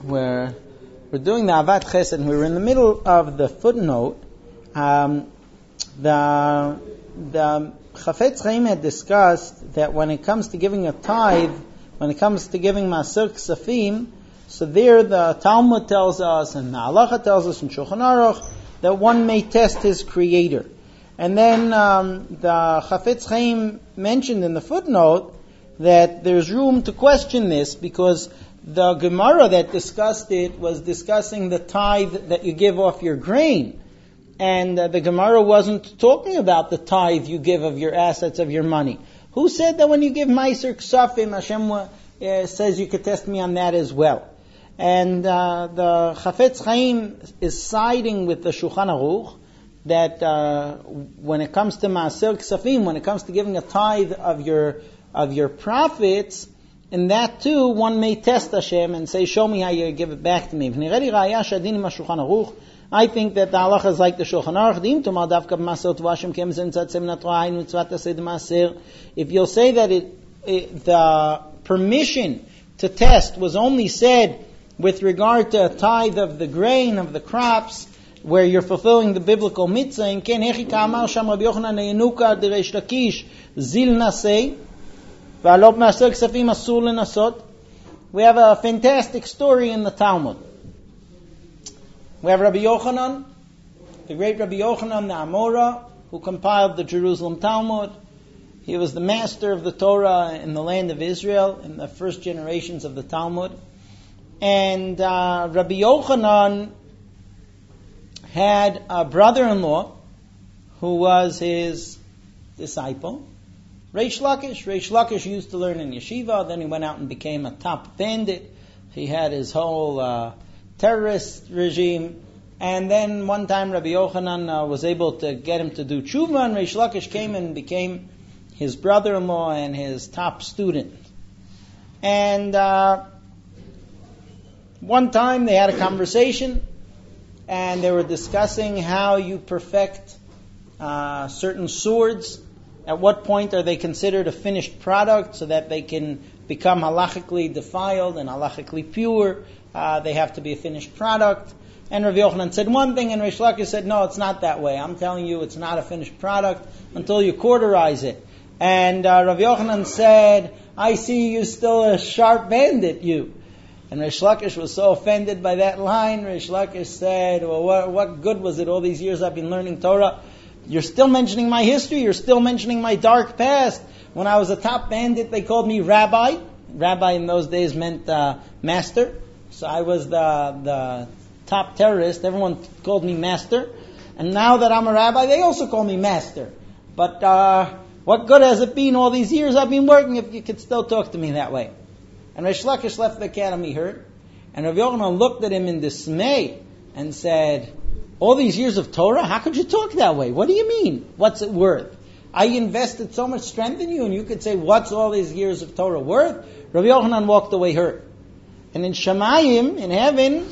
We're doing the Avat Chesed, and we're in the middle of the footnote. The Chafetz Chaim had discussed that when it comes to giving a tithe, when it comes to giving Maser Ksafim, so there the Talmud tells us, and the Halacha tells us in Shulchan Aruch, that one may test his Creator. And then the Chafetz Chaim mentioned in the footnote that there's room to question this, because the Gemara that discussed it was discussing the tithe that you give off your grain. And the Gemara wasn't talking about the tithe you give of your assets, of your money. Who said that when you give Meiser Ksafim, Hashem says you could test me on that as well? And the Chafetz Chaim is siding with the Shulchan Aruch that when it comes to Maaser Ksafim, when it comes to giving a tithe of your profits, in that too, one may test Hashem and say, show me how you give it back to me. I think that the halacha is like the Shulchan Aruch. If you'll say that the permission to test was only said with regard to a tithe of the grain, of the crops, where you're fulfilling the biblical mitzvah, we have a fantastic story in the Talmud. We have Rabbi Yochanan, the great Rabbi Yochanan the Amora, who compiled the Jerusalem Talmud. He was the master of the Torah in the land of Israel in the first generations of the Talmud. And Rabbi Yochanan had a brother-in-law who was his disciple, Reish Lakish. Reish Lakish used to learn in yeshiva, then he went out and became a top bandit. He had his whole terrorist regime. And then one time Rabbi Yochanan was able to get him to do tshuva, and Reish Lakish came and became his brother-in-law and his top student. And one time they had a conversation, and they were discussing how you perfect certain swords. At what point are they considered a finished product so that they can become halachically defiled and halachically pure? They have to be a finished product. And Rabbi Yochanan said one thing, and Reish Lakish said, no, it's not that way. I'm telling you, it's not a finished product until you cauterize it. And Rabbi Yochanan said, I see you still a sharp bandit, you. And Reish Lakish was so offended by that line. Reish Lakish said, well, what good was it all these years I've been learning Torah? You're still mentioning my history. You're still mentioning my dark past. When I was a top bandit, they called me rabbi. Rabbi in those days meant master. So I was the top terrorist. Everyone called me master. And now that I'm a rabbi, they also call me master. But what good has it been all these years I've been working if you could still talk to me that way? And Reish Lakish left the academy hurt. And Rabbi Yochanan looked at him in dismay and said, all these years of Torah, how could you talk that way? What do you mean? What's it worth? I invested so much strength in you, and you could say, what's all these years of Torah worth? Rabbi Yochanan walked away hurt. And in Shamayim, in heaven,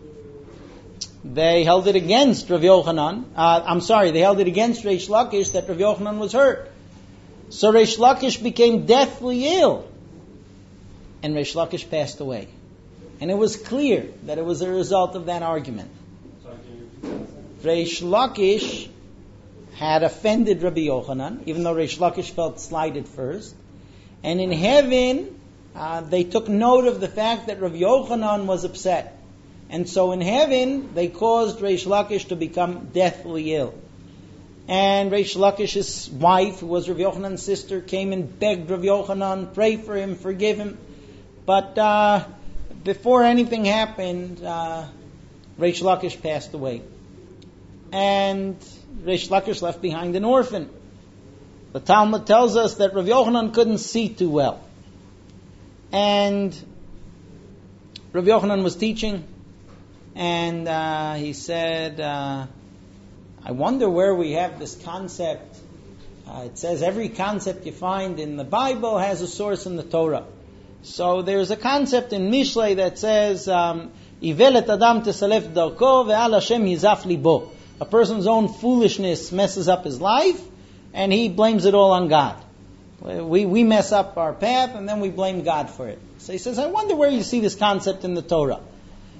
they held it against Rabbi Yochanan. They held it against Reish Lakish that Rabbi Yochanan was hurt. So Reish Lakish became deathly ill. And Reish Lakish passed away. And it was clear that it was a result of that argument. Reish Lakish had offended Rabbi Yochanan, even though Reish Lakish felt slighted first. And in heaven, they took note of the fact that Rabbi Yochanan was upset. And so in heaven, they caused Reish Lakish to become deathly ill. And Reish Lakish's wife, who was Rabbi Yochanan's sister, came and begged Rabbi Yochanan, pray for him, forgive him. But before anything happened, Reish Lakish passed away. And Reish Lakish left behind an orphan. The Talmud tells us that Rabbi Yochanan couldn't see too well. And Rabbi Yochanan was teaching, and he said, I wonder where we have this concept. It says every concept you find in the Bible has a source in the Torah. So there's a concept in Mishlei that says, Ivelet Adam tesalef darko ve'al Hashem yizaf libo. A person's own foolishness messes up his life, and he blames it all on God. We mess up our path, and then we blame God for it. So he says, I wonder where you see this concept in the Torah.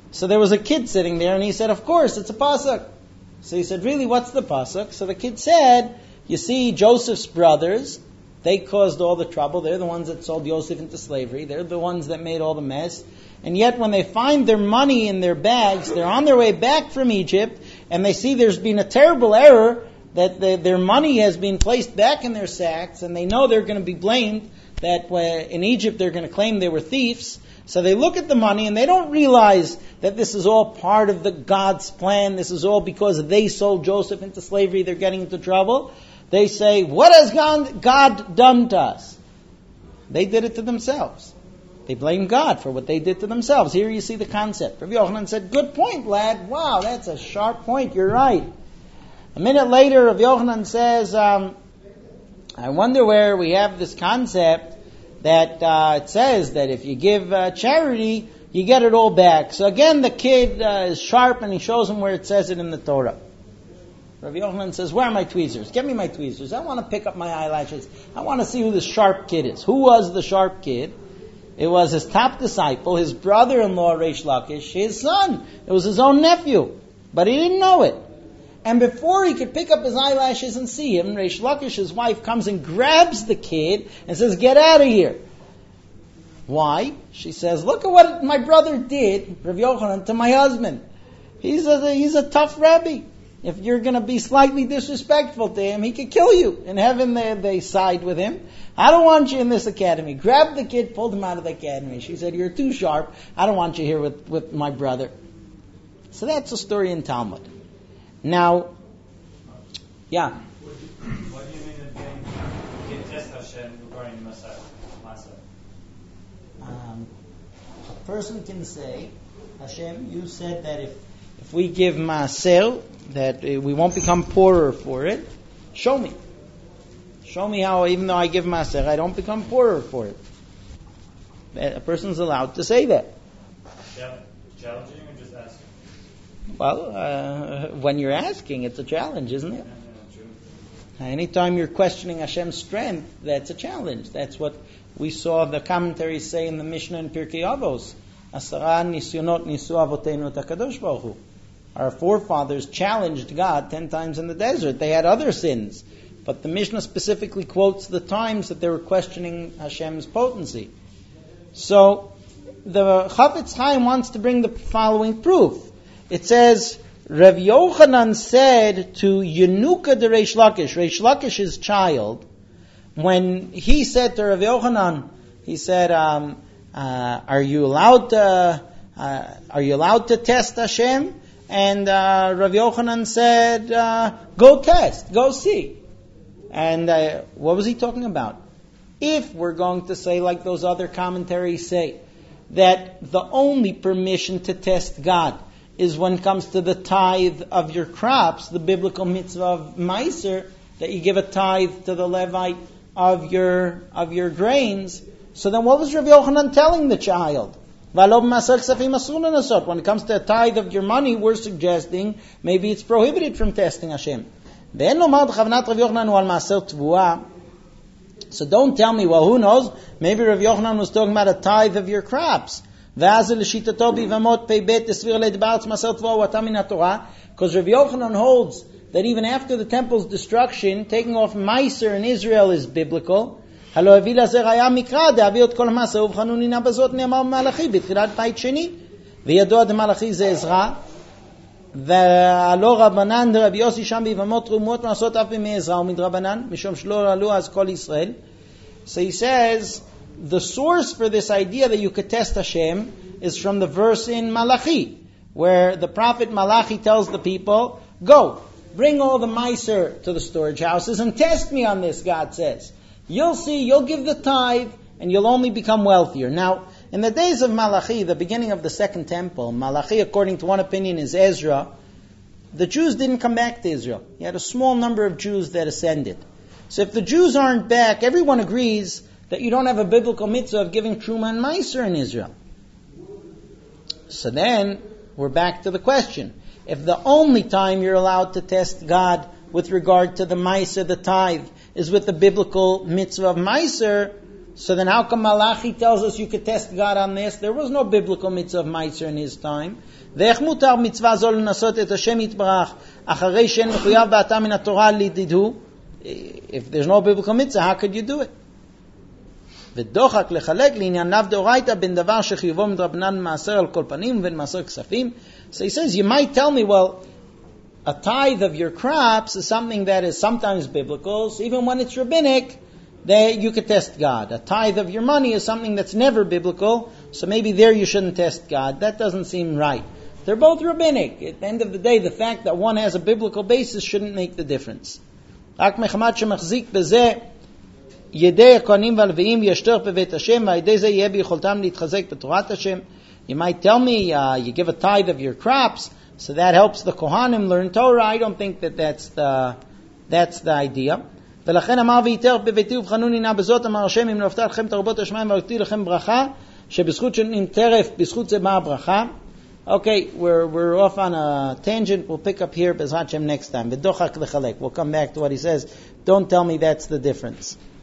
So there was a kid sitting there, and he said, of course, it's a pasuk. So he said, really, what's the pasuk? So the kid said, you see, Joseph's brothers, they caused all the trouble. They're the ones that sold Joseph into slavery. They're the ones that made all the mess. And yet when they find their money in their bags, they're on their way back from Egypt, and they see there's been a terrible error, that their money has been placed back in their sacks, and they know they're going to be blamed, that in Egypt they're going to claim they were thieves. So they look at the money and they don't realize that this is all part of the God's plan. This is all because they sold Joseph into slavery. They're getting into trouble. They say, what has God done to us? They did it to themselves. They blame God for what they did to themselves. Here you see the concept. Rabbi Yochanan said, good point, lad. Wow, that's a sharp point. You're right. A minute later, Rabbi Yochanan says, I wonder where we have this concept that it says that if you give charity, you get it all back. So again, the kid is sharp and he shows him where it says it in the Torah. Rabbi Yochanan says, where are my tweezers? Get me my tweezers. I want to pick up my eyelashes. I want to see who the sharp kid is. Who was the sharp kid? It was his top disciple, his brother-in-law, Reish Lakish, his son. It was his own nephew. But he didn't know it. And before he could pick up his eyelashes and see him, Reish Lakish's wife comes and grabs the kid and says, get out of here. Why? She says, look at what my brother did, Rav Yochanan, to my husband. He's a tough Rebbe. If you're going to be slightly disrespectful to him, he could kill you. In heaven they side with him. I don't want you in this academy. Grabbed the kid, pulled him out of the academy. She said, you're too sharp. I don't want you here with my brother. So that's a story in Talmud. Now, yeah. What do you mean that you test Hashem regarding the Messiah? A person can say, Hashem, you said that if we give Maaser, that we won't become poorer for it. Show me. Show me how, even though I give Maaser, I don't become poorer for it. A person's allowed to say that. Challenging or just asking? Well, when you're asking, it's a challenge, isn't it? True. Anytime you're questioning Hashem's strength, that's a challenge. That's what we saw the commentaries say in the Mishnah in Pirkei Avos. Asara nisyonot nisu avotenu et HaKadosh Baruch Hu. Our forefathers challenged God 10 times in the desert. They had other sins. But the Mishnah specifically quotes the times that they were questioning Hashem's potency. So, the Chafetz Chaim wants to bring the following proof. It says, Rav Yochanan said to Yenuka de Reish Lakish's child, when he said to Rav Yochanan, he said, are you allowed to test Hashem? And Rav Yochanan said, go test, go see. And what was he talking about? If we're going to say, like those other commentaries say, that the only permission to test God is when it comes to the tithe of your crops, the biblical mitzvah of Meiser, that you give a tithe to the Levite of your grains. So then what was Rav Yochanan telling the child? When it comes to a tithe of your money, we're suggesting maybe it's prohibited from testing Hashem. So don't tell me, well, who knows? Maybe Rav Yochanan was talking about a tithe of your crops. Because Rav Yochanan holds that even after the temple's destruction, taking off Meiser in Israel is biblical. והלא רבנן רבי יוסי שם ביבמות תרומות נעשות אף בימי עזרא ומדרבנן משום שלא עלו אז כל ישראל. So he says the source for this idea that you could test Hashem is from the verse in Malachi, where the prophet Malachi tells the people, go, bring all the Meiser to the storage houses and test me on this, God says. You'll see, you'll give the tithe and you'll only become wealthier. Now, in the days of Malachi, the beginning of the second temple, Malachi, according to one opinion, is Ezra. The Jews didn't come back to Israel. You had a small number of Jews that ascended. So if the Jews aren't back, everyone agrees that you don't have a biblical mitzvah of giving Truma and Meiser in Israel. So then, we're back to the question. If the only time you're allowed to test God with regard to the Meiser, the tithe, is with the biblical mitzvah of Meiser, So then how come Malachi tells us you could test God on this? There was no biblical mitzvah of Meiser in his time. ואיך מותר מצווה זו לנסות את השם יתברך אחרי שאין מחויב בעתה מן התורה לידידו? If there's no biblical mitzvah, how could you do it? ודוחק לחלק לעניין לאו דאורייתא בין דבר שחיובו מדרבנן מעשר על כל פנים ובין מעשר כספים. So he says, you might tell me, well, a tithe of your crops is something that is sometimes biblical, so even when it's rabbinic, you could test God. A tithe of your money is something that's never biblical, so maybe there you shouldn't test God. That doesn't seem right. They're both rabbinic. At the end of the day, the fact that one has a biblical basis shouldn't make the difference. רק מחמת שמחזיק בזה ידי הכהנים והלוויים ישתר בבית השם, ועל זה יהיה ביכולתם להתחזק בתורת השם. You might tell me you give a tithe of your crops, so that helps the Kohanim learn Torah. I don't think that's the idea. ולכן אמר ויתר בביתי ובחנוני נא בזאת אמר השם אם נפתה לכם תרבות השמיים והראיתי לכם ברכה שבזכות שנטרף בזכות זה באה הברכה. Okay, we're off on a tangent. We'll pick up here Bezrat Hashem next time. ודוחק לחלק. We'll come back to what he says. Don't tell me that's the difference.